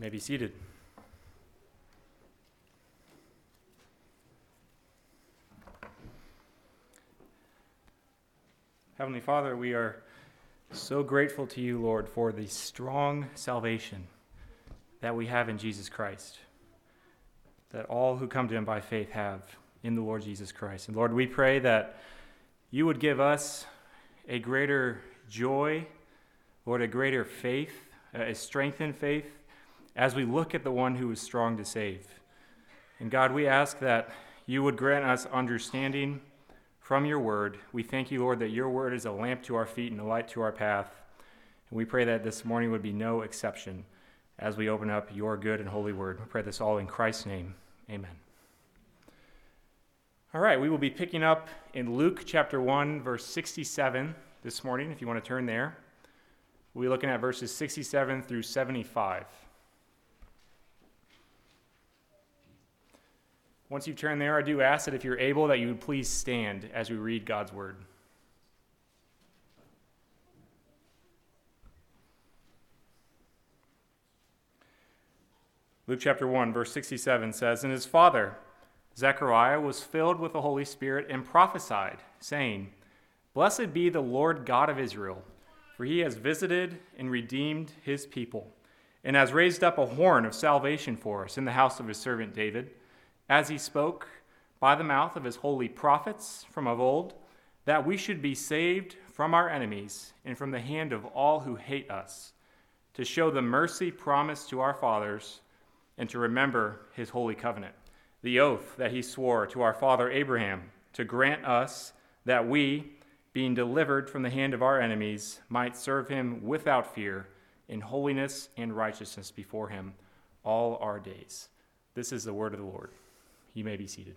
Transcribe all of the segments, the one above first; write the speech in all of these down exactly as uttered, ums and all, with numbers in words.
You may be seated. Heavenly Father, we are so grateful to you, Lord, for the strong salvation that we have in Jesus Christ, that all who come to him by faith have in the Lord Jesus Christ. And Lord, we pray that you would give us a greater joy, Lord, a greater faith, a strengthened faith, as we look at the one who is strong to save. And God, we ask that you would grant us understanding from your word. We thank you, Lord, that your word is a lamp to our feet and a light to our path. And we pray that this morning would be no exception as we open up your good and holy word. We pray this all in Christ's name. Amen. All right, we will be picking up in Luke chapter one, verse sixty-seven this morning, if you want to turn there. We'll be looking at verses sixty-seven through seventy-five. Once you turn there, I do ask that if you're able, that you would please stand as we read God's word. Luke chapter one, verse sixty-seven says, "And his father, Zechariah, was filled with the Holy Spirit and prophesied, saying, 'Blessed be the Lord God of Israel, for he has visited and redeemed his people, and has raised up a horn of salvation for us in the house of his servant David, as he spoke by the mouth of his holy prophets from of old, that we should be saved from our enemies and from the hand of all who hate us, to show the mercy promised to our fathers, and to remember his holy covenant, the oath that he swore to our father Abraham, to grant us that we, being delivered from the hand of our enemies, might serve him without fear in holiness and righteousness before him all our days.'" This is the word of the Lord. You may be seated.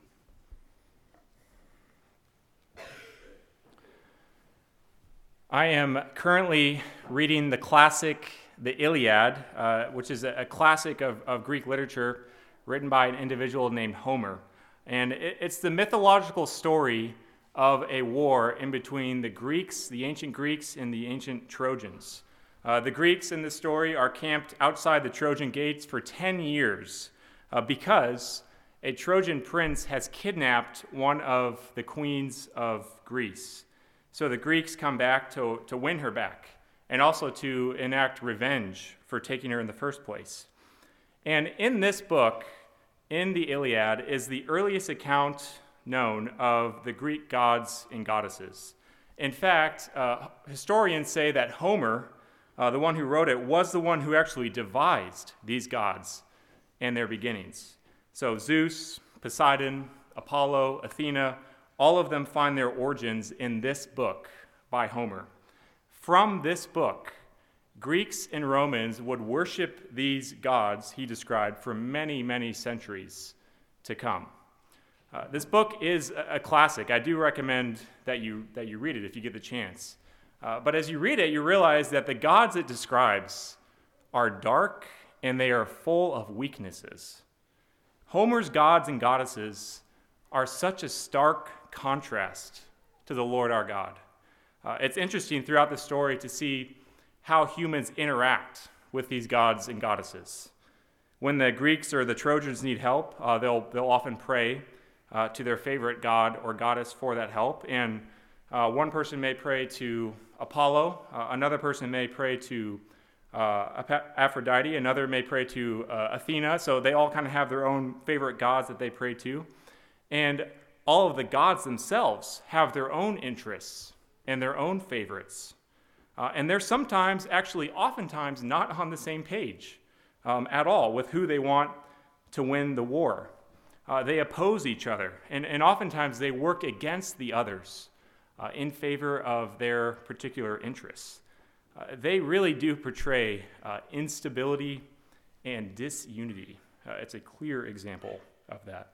I am currently reading the classic, the Iliad, uh, which is a, a classic of, of Greek literature written by an individual named Homer. And it, it's the mythological story of a war in between the Greeks, the ancient Greeks, and the ancient Trojans. Uh, the Greeks in this story are camped outside the Trojan gates for ten years uh, because a Trojan prince has kidnapped one of the queens of Greece. So the Greeks come back to, to win her back and also to enact revenge for taking her in the first place. And in this book, in the Iliad, is the earliest account known of the Greek gods and goddesses. In fact, uh, historians say that Homer, uh, the one who wrote it, was the one who actually devised these gods and their beginnings. So Zeus, Poseidon, Apollo, Athena, all of them find their origins in this book by Homer. From this book, Greeks and Romans would worship these gods he described for many, many centuries to come. Uh, this book is a, a classic. I do recommend that you that you read it if you get the chance. Uh, but as you read it, you realize that the gods it describes are dark and they are full of weaknesses. Homer's gods and goddesses are such a stark contrast to the Lord our God. Uh, it's interesting throughout the story to see how humans interact with these gods and goddesses. When the Greeks or the Trojans need help, uh, they'll they'll often pray uh, to their favorite god or goddess for that help. And uh, one person may pray to Apollo, uh, another person may pray to uh, Aphrodite, another may pray to uh, Athena. So they all kind of have their own favorite gods that they pray to. And all of the gods themselves have their own interests and their own favorites. Uh, and they're sometimes, actually oftentimes, not on the same page um, at all with who they want to win the war. Uh, they oppose each other, and, and oftentimes they work against the others uh, in favor of their particular interests. Uh, they really do portray uh, instability and disunity. Uh, it's a clear example of that.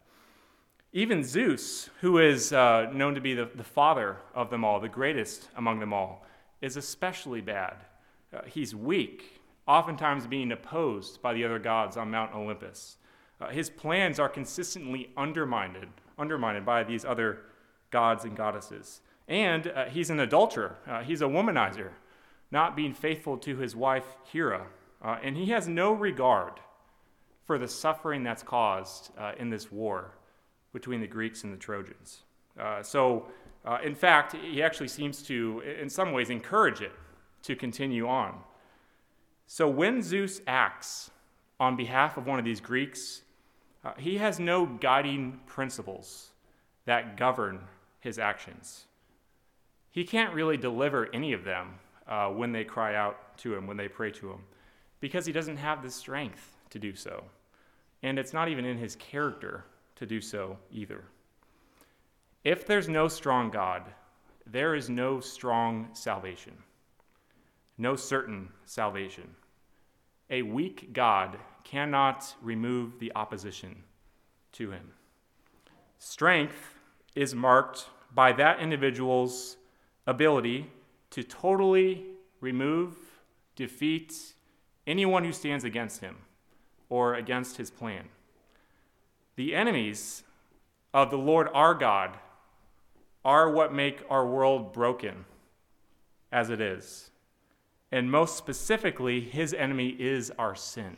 Even Zeus, who is uh, known to be the, the father of them all, the greatest among them all, is especially bad. Uh, he's weak, oftentimes being opposed by the other gods on Mount Olympus. Uh, his plans are consistently undermined, undermined by these other gods and goddesses. And uh, he's an adulterer. Uh, he's a womanizer, not being faithful to his wife Hera. Uh, and he has no regard for the suffering that's caused uh, in this war between the Greeks and the Trojans. Uh, so, uh, in fact, he actually seems to, in some ways, encourage it to continue on. So when Zeus acts on behalf of one of these Greeks, uh, he has no guiding principles that govern his actions. He can't really deliver any of them uh, when they cry out to him, when they pray to him, because he doesn't have the strength to do so. And it's not even in his character to do so either. If there's no strong God, there is no strong salvation, no certain salvation. A weak God cannot remove the opposition to him. Strength is marked by that individual's ability to totally remove, defeat anyone who stands against him or against his plan. The enemies of the Lord our God are what make our world broken as it is. And most specifically, his enemy is our sin.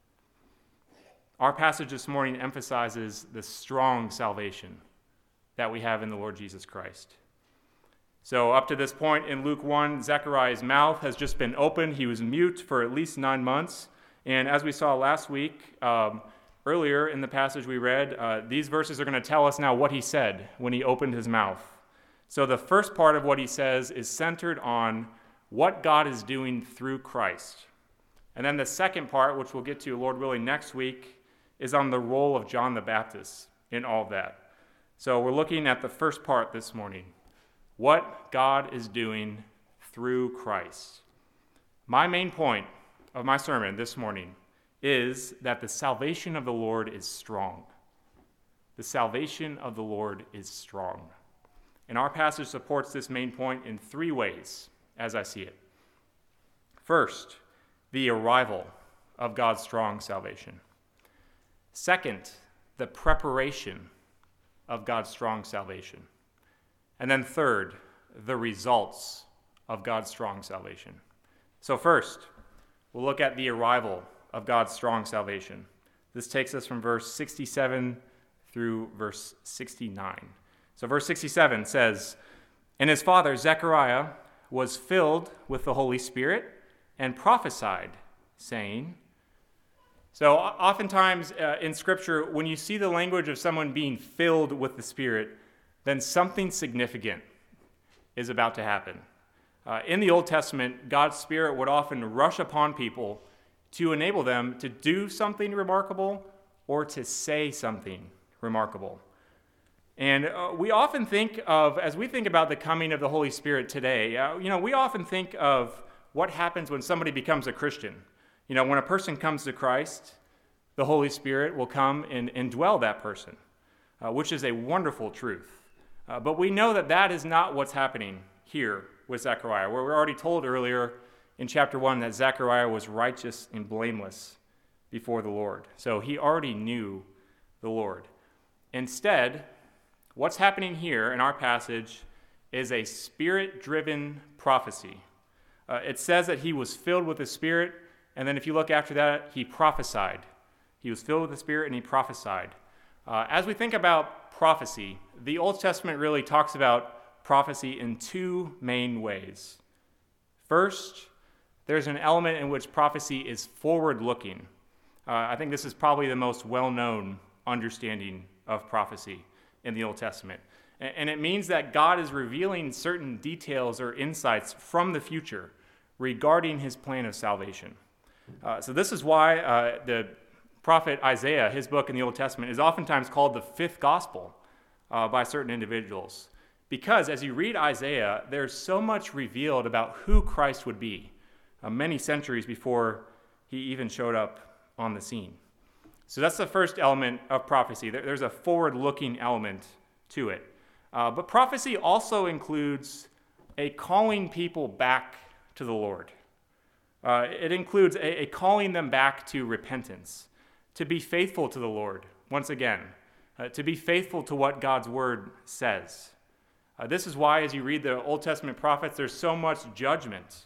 Our passage this morning emphasizes the strong salvation that we have in the Lord Jesus Christ. So up to this point in Luke one, Zechariah's mouth has just been opened. He was mute for at least nine months. And as we saw last week, um, earlier in the passage we read, uh, these verses are going to tell us now what he said when he opened his mouth. So the first part of what he says is centered on what God is doing through Christ. And then the second part, which we'll get to, Lord willing, next week, is on the role of John the Baptist in all that. So we're looking at the first part this morning, what God is doing through Christ. My main point of my sermon this morning is that the salvation of the Lord is strong. The salvation of the Lord is strong. And our passage supports this main point in three ways, as I see it. First, the arrival of God's strong salvation. Second, the preparation of God's strong salvation. And then third, the results of God's strong salvation. So first, we'll look at the arrival of God's strong salvation. This takes us from verse sixty-seven through verse sixty-nine. So verse sixty-seven says, "And his father Zechariah was filled with the Holy Spirit and prophesied, saying," so oftentimes uh, in Scripture, when you see the language of someone being filled with the Spirit, then something significant is about to happen. Uh, in the Old Testament, God's Spirit would often rush upon people to enable them to do something remarkable or to say something remarkable. And uh, we often think of, as we think about the coming of the Holy Spirit today, uh, you know, we often think of what happens when somebody becomes a Christian. You know, when a person comes to Christ, the Holy Spirit will come and indwell that person, uh, which is a wonderful truth. Uh, but we know that that is not what's happening here with Zechariah, where we're already told earlier in chapter one that Zechariah was righteous and blameless before the Lord. So he already knew the Lord. Instead, what's happening here in our passage is a Spirit-driven prophecy. Uh, it says that he was filled with the Spirit, and then if you look after that, he prophesied. He was filled with the Spirit and he prophesied. Uh, as we think about prophecy, the Old Testament really talks about prophecy in two main ways. First, there's an element in which prophecy is forward-looking. Uh, I think this is probably the most well-known understanding of prophecy in the Old Testament. And, and it means that God is revealing certain details or insights from the future regarding his plan of salvation. Uh, so this is why uh, the prophet Isaiah, his book in the Old Testament, is oftentimes called the fifth gospel uh, by certain individuals. Because as you read Isaiah, there's so much revealed about who Christ would be uh, many centuries before he even showed up on the scene. So that's the first element of prophecy. There, there's a forward-looking element to it. Uh, but prophecy also includes a calling people back to the Lord. Uh, it includes a, a calling them back to repentance, to be faithful to the Lord, once again, uh, to be faithful to what God's word says. Uh, this is why, as you read the Old Testament prophets, there's so much judgment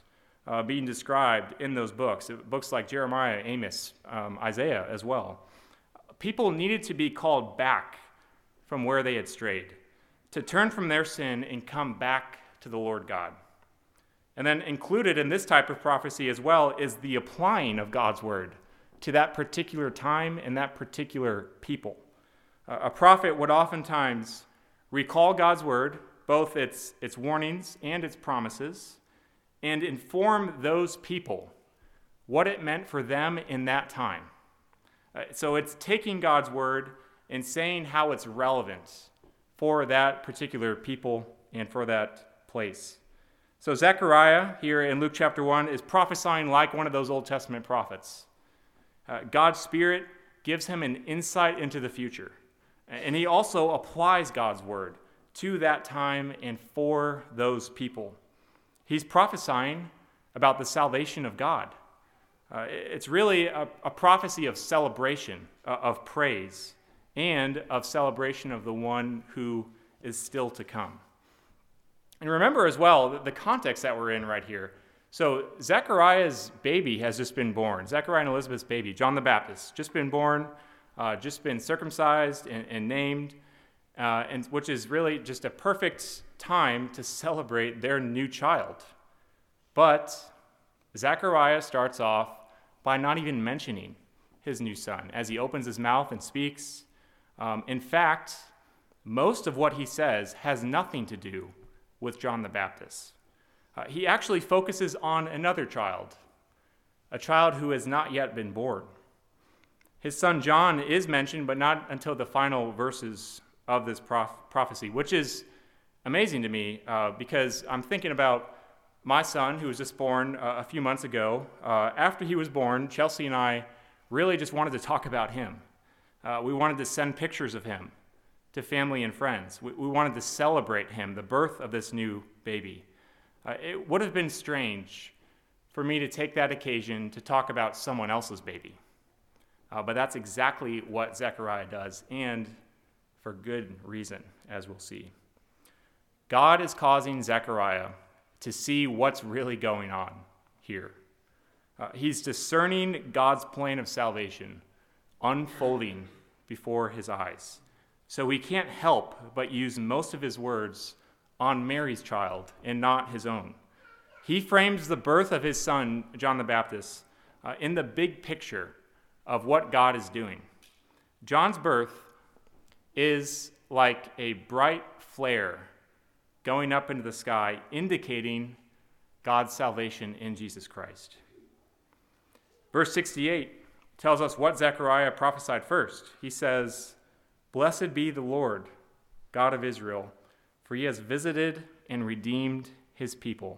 uh, being described in those books, books like Jeremiah, Amos, um, Isaiah as well. People needed to be called back from where they had strayed, to turn from their sin and come back to the Lord God. And then included in this type of prophecy as well is the applying of God's word to that particular time and that particular people. Uh, a prophet would oftentimes recall God's word, both its, its warnings and its promises, and inform those people what it meant for them in that time. Uh, so it's taking God's word and saying how it's relevant for that particular people and for that place. So Zechariah here in Luke chapter one is prophesying like one of those Old Testament prophets. Uh, God's Spirit gives him an insight into the future. And he also applies God's word to that time and for those people. He's prophesying about the salvation of God. Uh, it's really a, a prophecy of celebration, uh, of praise, and of celebration of the one who is still to come. And remember as well the context that we're in right here. So Zechariah's baby has just been born. Zechariah and Elizabeth's baby, John the Baptist, just been born, uh, just been circumcised and, and named, uh, and which is really just a perfect time to celebrate their new child. But Zechariah starts off by not even mentioning his new son as he opens his mouth and speaks. Um, in fact, most of what he says has nothing to do with John the Baptist. Uh, he actually focuses on another child, a child who has not yet been born. His son John is mentioned, but not until the final verses of this prof- prophecy, which is amazing to me uh, because I'm thinking about my son who was just born uh, a few months ago. Uh, after he was born, Chelsea and I really just wanted to talk about him. Uh, we wanted to send pictures of him to family and friends. We, we wanted to celebrate him, the birth of this new baby. Uh, it would have been strange for me to take that occasion to talk about someone else's baby. Uh, but that's exactly what Zechariah does, and for good reason, as we'll see. God is causing Zechariah to see what's really going on here. Uh, he's discerning God's plan of salvation unfolding before his eyes. So he can't help but use most of his words on Mary's child and not his own. He frames the birth of his son, John the Baptist, uh, in the big picture of what God is doing. John's birth is like a bright flare going up into the sky, indicating God's salvation in Jesus Christ. Verse sixty-eight tells us what Zechariah prophesied first. He says, "Blessed be the Lord, God of Israel, for he has visited and redeemed his people."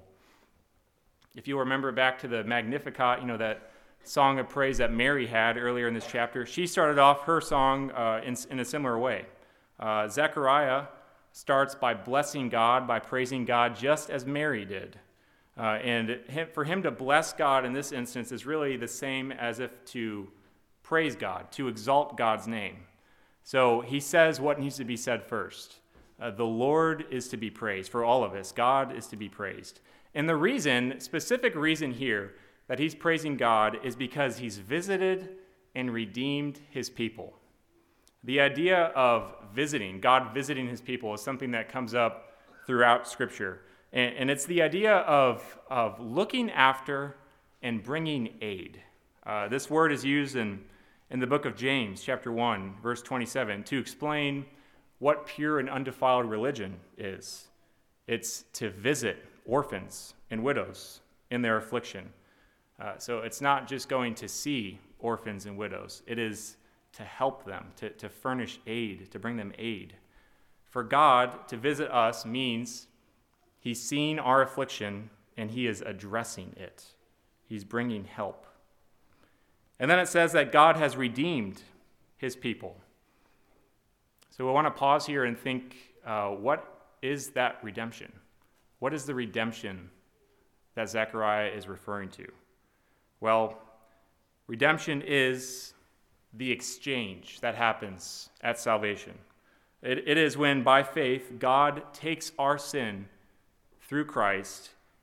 If you'll remember back to the Magnificat, you know, that song of praise that Mary had earlier in this chapter, she started off her song uh, in, in a similar way. Uh, Zechariah starts by blessing God, by praising God, just as Mary did. Uh, and him, for him to bless God in this instance is really the same as if to praise God, to exalt God's name. So he says what needs to be said first. Uh, the Lord is to be praised for all of us. God is to be praised. And the reason, specific reason here, that he's praising God is because he's visited and redeemed his people. The idea of visiting, God visiting his people, is something that comes up throughout Scripture. And, and it's the idea of, of looking after and bringing aid. Uh, this word is used in, in the book of James, chapter one, verse twenty-seven, to explain what pure and undefiled religion is. It's to visit orphans and widows in their affliction. Uh, so it's not just going to see orphans and widows. It is to help them, to, to furnish aid, to bring them aid. For God to visit us means he's seeing our affliction and he is addressing it. He's bringing help. And then it says that God has redeemed his people. So we want to pause here and think, uh, what is that redemption? What is the redemption that Zechariah is referring to? Well, redemption is the exchange that happens at salvation. It, it is when, by faith, God takes our sin through Christ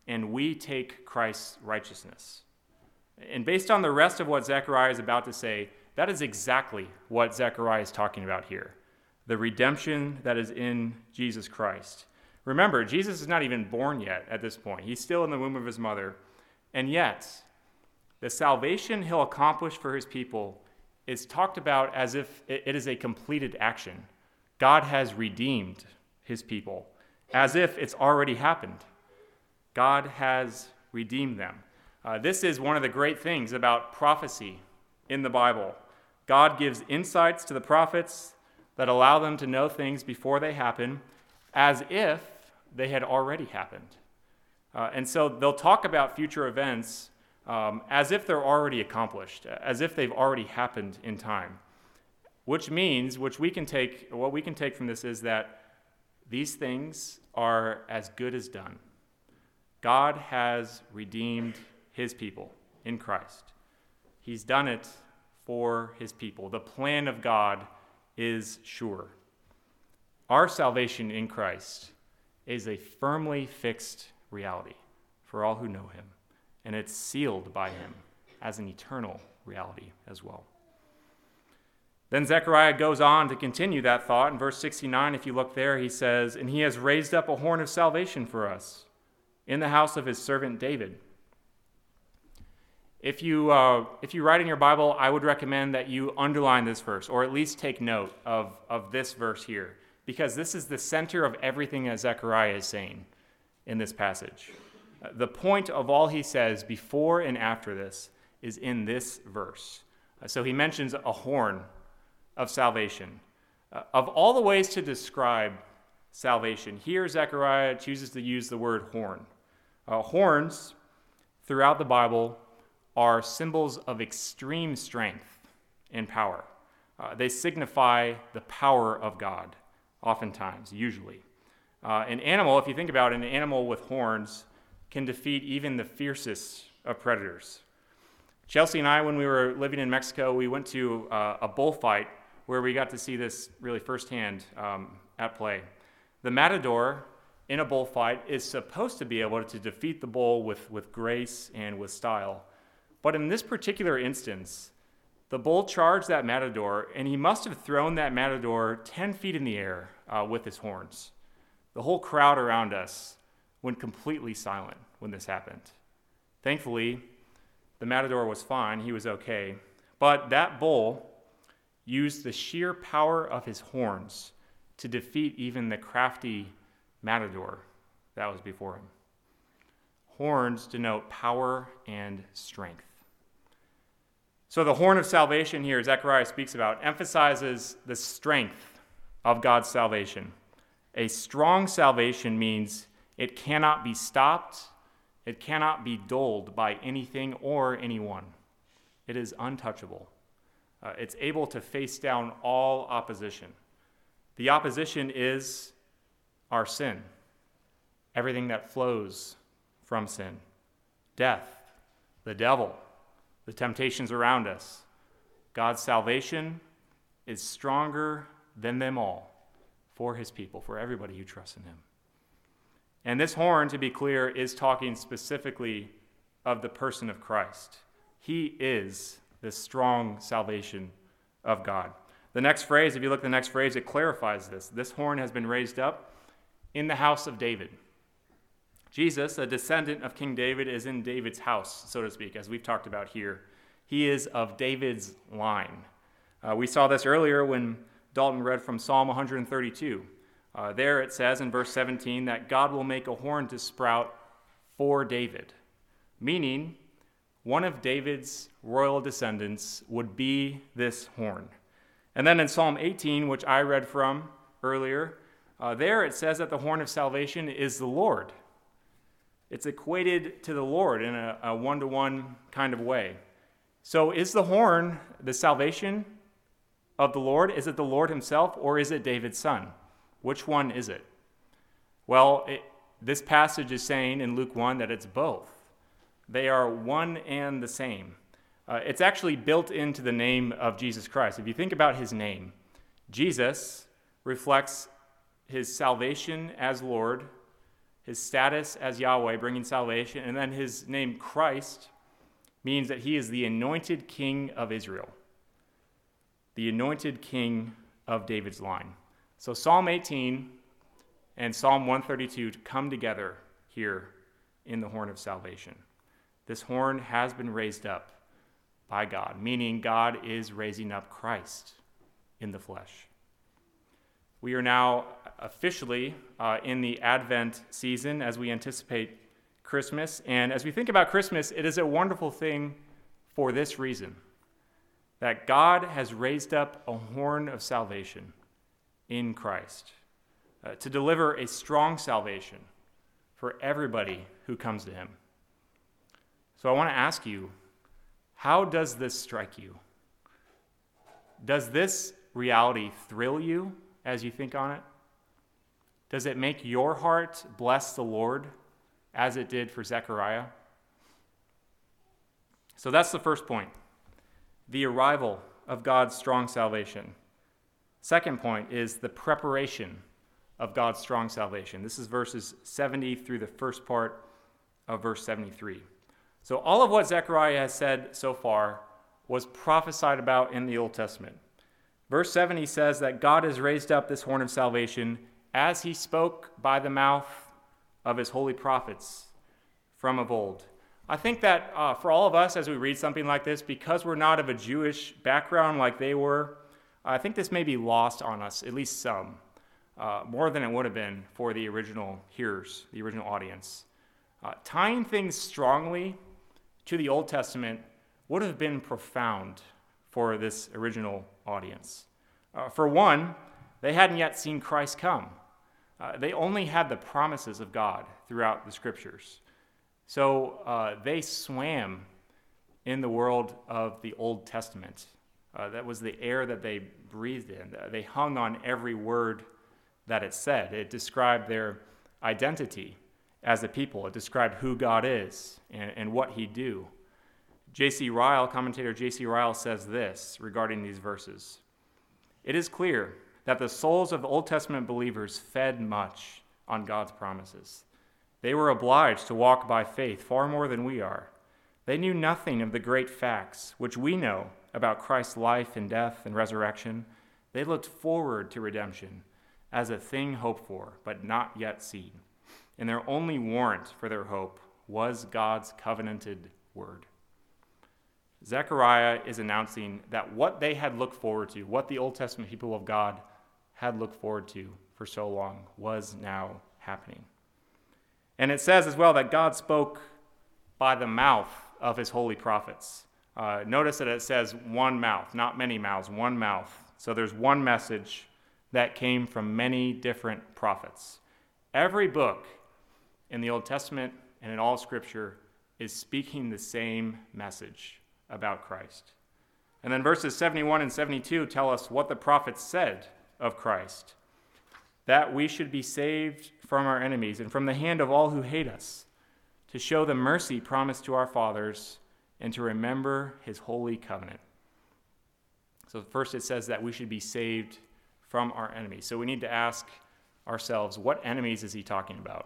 and we take Christ's righteousness. And based on the rest of what Zechariah is about to say, that is exactly what Zechariah is talking about here, the redemption that is in Jesus Christ. Remember, Jesus is not even born yet at this point. He's still in the womb of his mother. And yet, the salvation he'll accomplish for his people is talked about as if it is a completed action. God has redeemed his people, as if it's already happened. God has redeemed them. Uh, this is one of the great things about prophecy in the Bible. God gives insights to the prophets that allow them to know things before they happen, as if they had already happened. Uh, and so they'll talk about future events um, as if they're already accomplished, as if they've already happened in time. Which means, which we can take, what we can take from this is that these things are as good as done. God has redeemed his people in Christ. He's done it for his people. The plan of God is sure. Our salvation in Christ is a firmly fixed reality for all who know him, and it's sealed by him as an eternal reality as well. Then Zechariah goes on to continue that thought. In verse sixty-nine, if you look there, he says, "And he has raised up a horn of salvation for us in the house of his servant David." If you, uh, if you write in your Bible, I would recommend that you underline this verse, or at least take note of, of this verse here, because this is the center of everything that Zechariah is saying in this passage. Uh, the point of all he says before and after this is in this verse. Uh, so he mentions a horn of salvation. Uh, of all the ways to describe salvation, here Zechariah chooses to use the word horn. Uh, horns throughout the Bible are symbols of extreme strength and power. Uh, they signify the power of God, oftentimes, usually. Uh, an animal, if you think about it, an animal with horns can defeat even the fiercest of predators. Chelsea and I, when we were living in Mexico, we went to uh, a bullfight where we got to see this really firsthand um, at play. The matador in a bullfight is supposed to be able to defeat the bull with, with grace and with style. But in this particular instance, the bull charged that matador, and he must have thrown that matador ten feet in the air uh, with his horns. The whole crowd around us went completely silent when this happened. Thankfully, the matador was fine. He was okay. But that bull used the sheer power of his horns to defeat even the crafty matador that was before him. Horns denote power and strength. So the horn of salvation here, Zechariah speaks about, emphasizes the strength of God's salvation. A strong salvation means it cannot be stopped, it cannot be dulled by anything or anyone. It is untouchable. Uh, it's able to face down all opposition. The opposition is our sin, everything that flows from sin, death, the devil, the temptations around us. God's salvation is stronger than them all for his people, for everybody who trusts in him. And this horn, to be clear, is talking specifically of the person of Christ. He is the strong salvation of God. The next phrase, if you look at the next phrase, it clarifies this. This horn has been raised up in the house of David. Jesus, a descendant of King David, is in David's house, so to speak, as we've talked about here. He is of David's line. Uh, we saw this earlier when Dalton read from Psalm one thirty-two. Uh, there it says in verse seventeen that God will make a horn to sprout for David, meaning one of David's royal descendants would be this horn. And then in Psalm eighteen, which I read from earlier, uh, there it says that the horn of salvation is the Lord. It's equated to the Lord in a, a one-to-one kind of way. So is the horn the salvation of the Lord? Is it the Lord himself, or is it David's son? Which one is it? Well, it, this passage is saying in Luke one that it's both. They are one and the same. Uh, it's actually built into the name of Jesus Christ. If you think about his name, Jesus reflects his salvation as Lord, his status as Yahweh, bringing salvation, and then his name Christ means that he is the anointed king of Israel, the anointed king of David's line. So Psalm eighteen and Psalm one thirty-two come together here in the horn of salvation. This horn has been raised up by God, meaning God is raising up Christ in the flesh. We are now officially uh, in the Advent season as we anticipate Christmas. And as we think about Christmas, it is a wonderful thing for this reason, that God has raised up a horn of salvation in Christ uh, to deliver a strong salvation for everybody who comes to him. So I want to ask you, how does this strike you? Does this reality thrill you as you think on it? Does it make your heart bless the Lord as it did for Zechariah? So that's the first point, the arrival of God's strong salvation. Second point is the preparation of God's strong salvation. This is verses seventy through the first part of verse seventy-three. So all of what Zechariah has said so far was prophesied about in the Old Testament. Verse seventy says that God has raised up this horn of salvation as he spoke by the mouth of his holy prophets from of old. I think that uh, for all of us, as we read something like this, because we're not of a Jewish background like they were, I think this may be lost on us, at least some, uh, more than it would have been for the original hearers, the original audience. Uh, tying things strongly to the Old Testament would have been profound for this original audience. Uh, for one, they hadn't yet seen Christ come. Uh, they only had the promises of God throughout the scriptures. So uh, they swam in the world of the Old Testament. Uh, that was the air that they breathed in. Uh, they hung on every word that it said. It described their identity as a people. It described who God is and, and what he'd do. J C Ryle, commentator J C Ryle, says this regarding these verses. It is clear that the souls of the Old Testament believers fed much on God's promises. They were obliged to walk by faith far more than we are. They knew nothing of the great facts which we know about Christ's life and death and resurrection. They looked forward to redemption as a thing hoped for, but not yet seen. And their only warrant for their hope was God's covenanted word. Zechariah is announcing that what they had looked forward to, what the Old Testament people of God had looked forward to for so long, was now happening. And it says as well that God spoke by the mouth of his holy prophets. Uh, notice that it says one mouth, not many mouths, one mouth. So there's one message that came from many different prophets. Every book in the Old Testament and in all Scripture is speaking the same message about Christ. And then verses seventy-one and seventy-two tell us what the prophets said of Christ, that we should be saved from our enemies and from the hand of all who hate us, to show the mercy promised to our fathers and to remember his holy covenant. So first it says that we should be saved from our enemies. So we need to ask ourselves, what enemies is he talking about?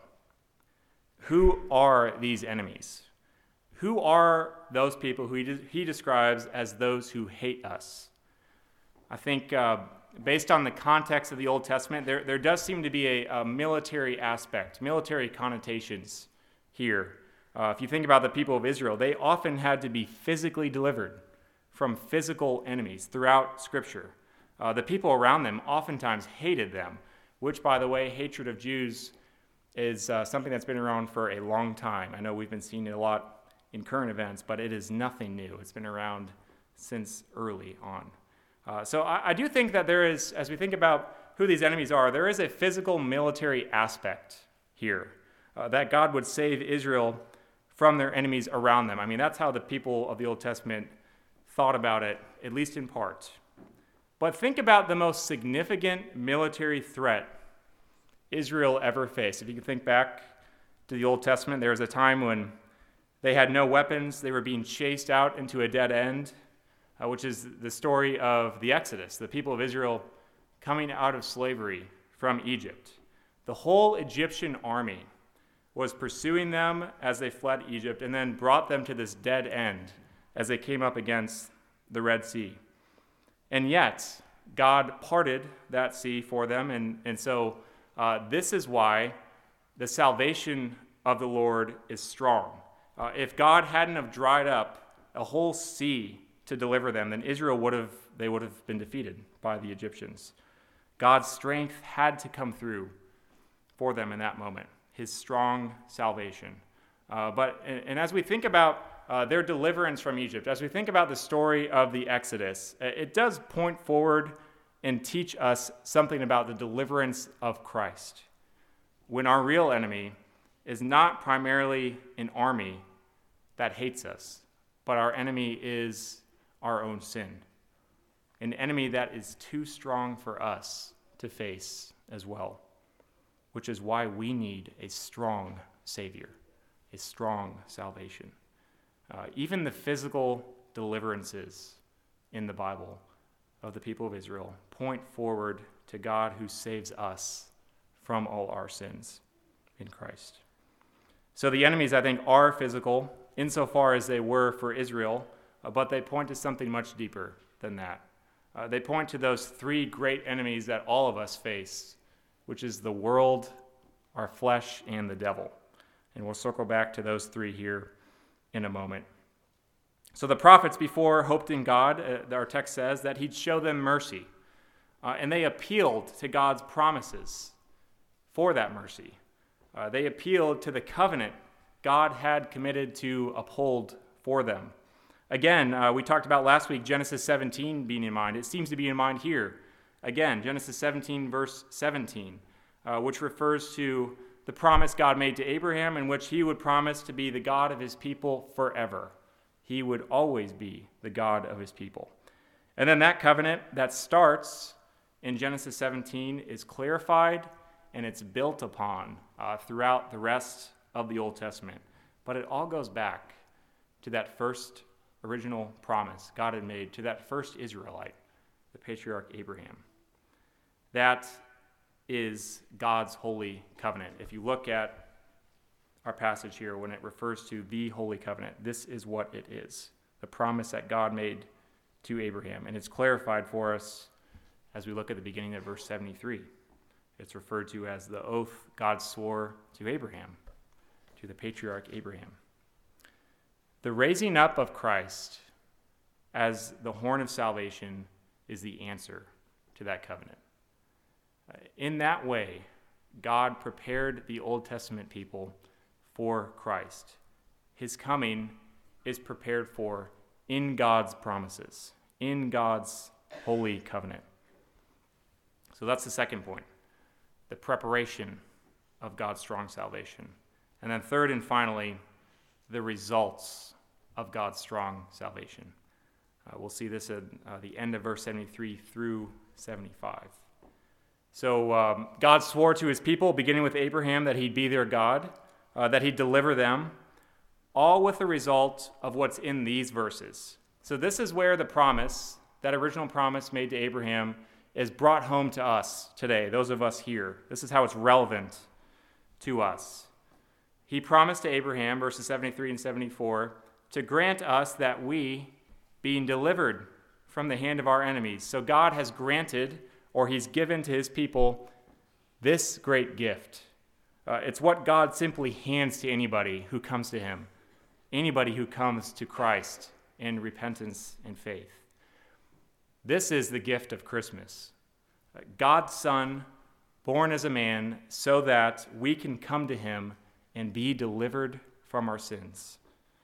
Who are these enemies? Who are those people who he, de- he describes as those who hate us? I think uh, based on the context of the Old Testament, there, there does seem to be a, a military aspect, military connotations here. Uh, if you think about the people of Israel, they often had to be physically delivered from physical enemies throughout Scripture. Uh, the people around them oftentimes hated them, which, by the way, hatred of Jews is uh, something that's been around for a long time. I know we've been seeing it a lot in current events, but it is nothing new. It's been around since early on. Uh, so I, I do think that there is, as we think about who these enemies are, there is a physical military aspect here, uh, that God would save Israel from their enemies around them. I mean, that's how the people of the Old Testament thought about it, at least in part. But think about the most significant military threat Israel ever faced. If you can think back to the Old Testament, there was a time when they had no weapons. They were being chased out into a dead end, uh, which is the story of the Exodus, the people of Israel coming out of slavery from Egypt. The whole Egyptian army was pursuing them as they fled Egypt and then brought them to this dead end as they came up against the Red Sea. And yet, God parted that sea for them, and, and so uh, this is why the salvation of the Lord is strong. Uh, if God hadn't have dried up a whole sea to deliver them, then Israel would have, they would have been defeated by the Egyptians. God's strength had to come through for them in that moment, his strong salvation. Uh, but, and, and as we think about uh, their deliverance from Egypt, as we think about the story of the Exodus, it does point forward and teach us something about the deliverance of Christ. When our real enemy is not primarily an army that hates us, but our enemy is our own sin. An enemy that is too strong for us to face as well, which is why we need a strong Savior, a strong salvation. Uh, even the physical deliverances in the Bible of the people of Israel point forward to God who saves us from all our sins in Christ. So the enemies, I think, are physical insofar as they were for Israel, uh, but they point to something much deeper than that. Uh, they point to those three great enemies that all of us face, which is the world, our flesh, and the devil. And we'll circle back to those three here in a moment. So the prophets before hoped in God, uh, our text says, that he'd show them mercy. Uh, and they appealed to God's promises for that mercy. Uh, they appealed to the covenant God had committed to uphold for them. Again, uh, we talked about last week Genesis seventeen being in mind. It seems to be in mind here. Again, Genesis seventeen, verse seventeen, uh, which refers to the promise God made to Abraham, in which he would promise to be the God of his people forever. He would always be the God of his people. And then that covenant that starts in Genesis seventeen is clarified and it's built upon uh, throughout the rest of the Old Testament. But it all goes back to that first original promise God had made to that first Israelite, the patriarch Abraham. That is God's holy covenant. If you look at our passage here, when it refers to the holy covenant, this is what it is, the promise that God made to Abraham. And it's clarified for us as we look at the beginning of verse seventy-three. It's referred to as the oath God swore to Abraham, to the patriarch Abraham. The raising up of Christ as the horn of salvation is the answer to that covenant. In that way, God prepared the Old Testament people for Christ. His coming is prepared for in God's promises, in God's holy covenant. So that's the second point, the preparation of God's strong salvation. And then third and finally, the results of God's strong salvation. Uh, we'll see this at uh, the end of verse seventy-three through seventy-five. So um, God swore to his people, beginning with Abraham, that he'd be their God, uh, that he'd deliver them, all with the result of what's in these verses. So this is where the promise, that original promise made to Abraham, is brought home to us today, those of us here. This is how it's relevant to us. He promised to Abraham, verses seventy-three and seventy-four, to grant us that we, being delivered from the hand of our enemies. So God has granted, or he's given to his people, this great gift. Uh, it's what God simply hands to anybody who comes to him, anybody who comes to Christ in repentance and faith. This is the gift of Christmas. Uh, God's Son, born as a man, so that we can come to him and be delivered from our sins,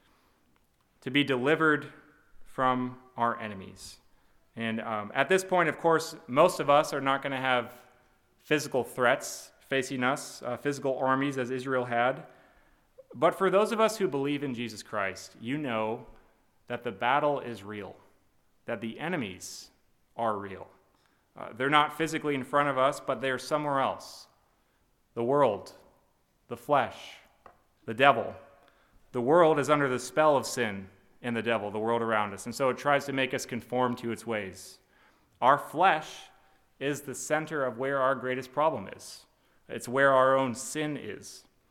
to be delivered from our enemies. And um, at this point, of course, most of us are not going to have physical threats facing us, uh, physical armies as Israel had. But for those of us who believe in Jesus Christ, you know that the battle is real, that the enemies are real. Uh, they're not physically in front of us, but they're somewhere else. The world, the flesh, the devil. The world is under the spell of sin and the devil, the world around us, and so it tries to make us conform to its ways. Our flesh is the center of where our greatest problem is. It's where our own sin is.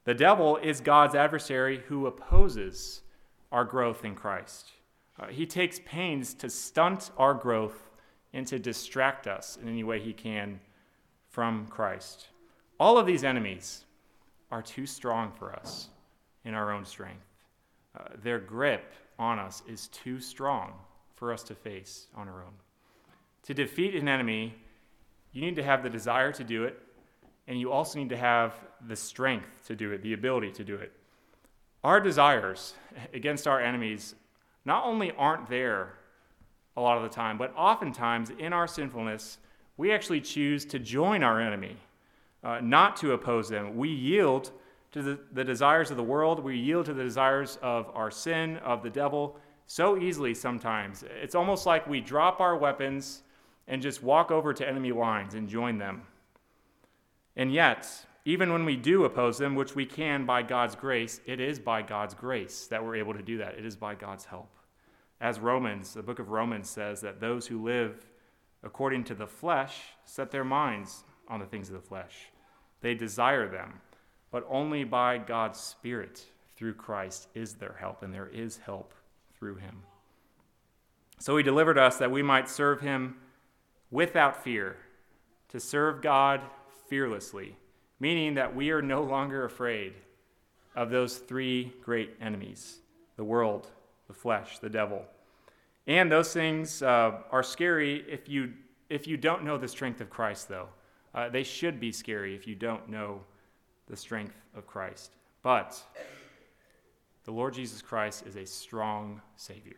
The devil is God's adversary who opposes our growth in Christ. Uh, he takes pains to stunt our growth and to distract us in any way he can from Christ. All of these enemies are too strong for us in our own strength. Uh, their grip on us is too strong for us to face on our own. To defeat an enemy, you need to have the desire to do it, and you also need to have the strength to do it, the ability to do it. Our desires against our enemies not only aren't there a lot of the time, but oftentimes in our sinfulness, we actually choose to join our enemy, uh, not to oppose them. We yield to the, the desires of the world. We yield to the desires of our sin, of the devil, so easily sometimes. It's almost like we drop our weapons and just walk over to enemy lines and join them. And yet, even when we do oppose them, which we can by God's grace, it is by God's grace that we're able to do that. It is by God's help. As Romans, the book of Romans says that those who live according to the flesh set their minds on the things of the flesh. They desire them, but only by God's Spirit through Christ is there help, and there is help through him. So he delivered us that we might serve him without fear, to serve God fearlessly, meaning that we are no longer afraid of those three great enemies, the world, the flesh, the devil. And those things uh, are scary if you if you don't know the strength of Christ, though. Uh, they should be scary if you don't know the strength of Christ. But the Lord Jesus Christ is a strong Savior.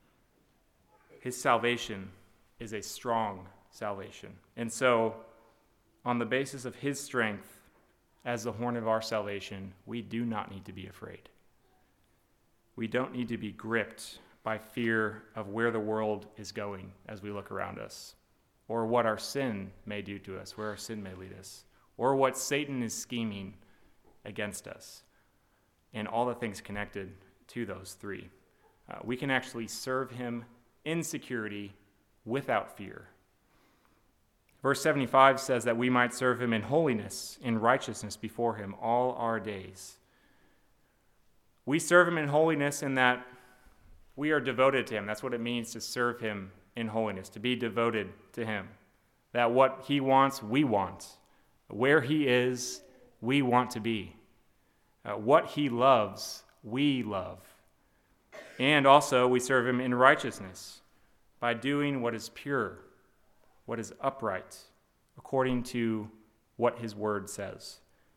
His salvation is a strong salvation. And so, on the basis of his strength as the horn of our salvation, we do not need to be afraid. We don't need to be gripped by fear of where the world is going as we look around us, or what our sin may do to us, where our sin may lead us, or what Satan is scheming against us, and all the things connected to those three. Uh, we can actually serve him in security without fear. Verse seventy-five says that we might serve him in holiness, in righteousness before him all our days. We serve him in holiness in that we are devoted to him. That's what it means to serve him in holiness, to be devoted to him. That what he wants, we want. Where he is, we want to be. Uh, what he loves, we love. And also we serve him in righteousness by doing what is pure, what is upright, according to what his word says.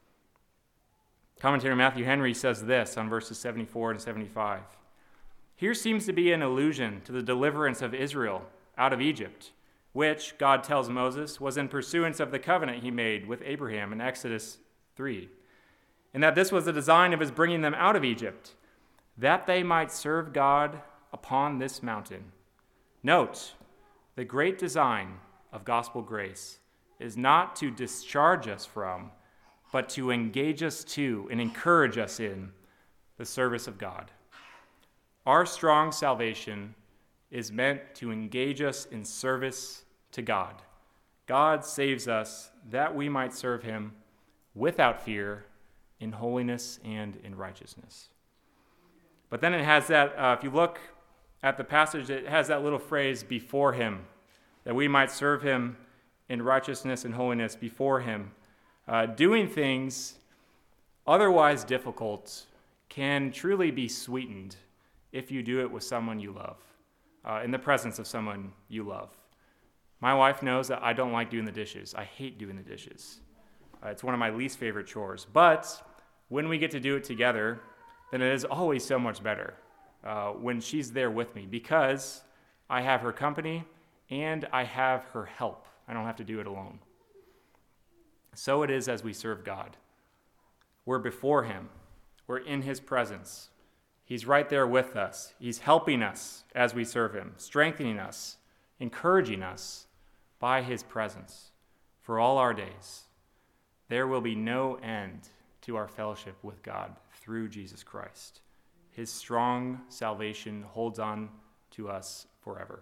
Commentator Matthew Henry says this on verses seventy-four and seventy-five. Here seems to be an allusion to the deliverance of Israel out of Egypt, which, God tells Moses, was in pursuance of the covenant he made with Abraham in Exodus three, and that this was the design of his bringing them out of Egypt, that they might serve God upon this mountain. Note, the great design of gospel grace is not to discharge us from, but to engage us to and encourage us in the service of God. Our strong salvation is meant to engage us in service to God. God saves us that we might serve him without fear, in holiness and in righteousness. But then it has that, uh, if you look at the passage, it has that little phrase, before him, that we might serve him in righteousness and holiness before him. Uh, doing things otherwise difficult can truly be sweetened if you do it with someone you love, uh, in the presence of someone you love. My wife knows that I don't like doing the dishes. I hate doing the dishes. Uh, it's one of my least favorite chores. But when we get to do it together, then it is always so much better uh, when she's there with me, because I have her company and I have her help. I don't have to do it alone. So it is as we serve God. We're before him. We're in his presence. He's right there with us. He's helping us as we serve him, strengthening us, encouraging us by his presence for all our days. There will be no end to our fellowship with God through Jesus Christ. His strong salvation holds on to us forever.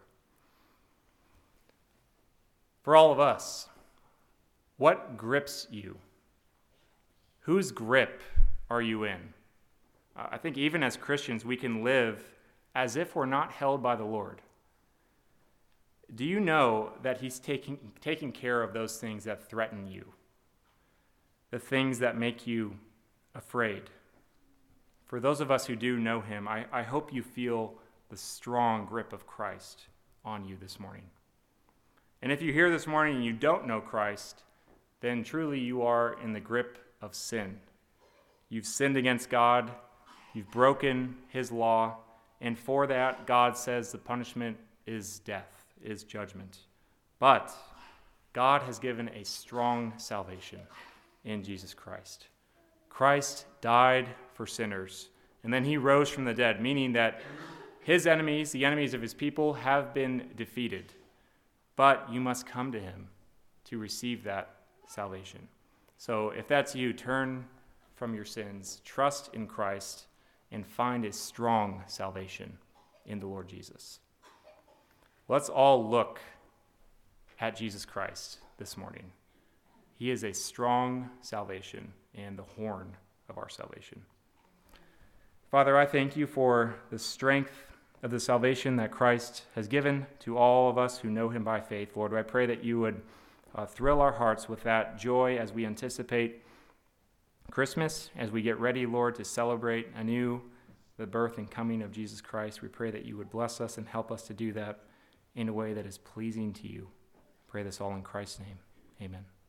For all of us, what grips you? Whose grip are you in? Uh, I think even as Christians, we can live as if we're not held by the Lord. Do you know that he's taking, taking care of those things that threaten you? The things that make you afraid? For those of us who do know him, I, I hope you feel the strong grip of Christ on you this morning. And if you're here this morning and you don't know Christ, then truly you are in the grip of sin. You've sinned against God, you've broken his law, and for that, God says the punishment is death, is judgment. But God has given a strong salvation in Jesus Christ. Christ died for sinners, and then he rose from the dead, meaning that his enemies, the enemies of his people, have been defeated. But you must come to him to receive that salvation. So if that's you, turn from your sins, trust in Christ, and find a strong salvation in the Lord Jesus. Let's all look at Jesus Christ this morning. He is a strong salvation and the horn of our salvation. Father, I thank you for the strength of the salvation that Christ has given to all of us who know him by faith. Lord, I pray that you would uh, thrill our hearts with that joy as we anticipate Christmas, as we get ready, Lord, to celebrate anew the birth and coming of Jesus Christ. We pray that you would bless us and help us to do that in a way that is pleasing to you. I pray this all in Christ's name. Amen.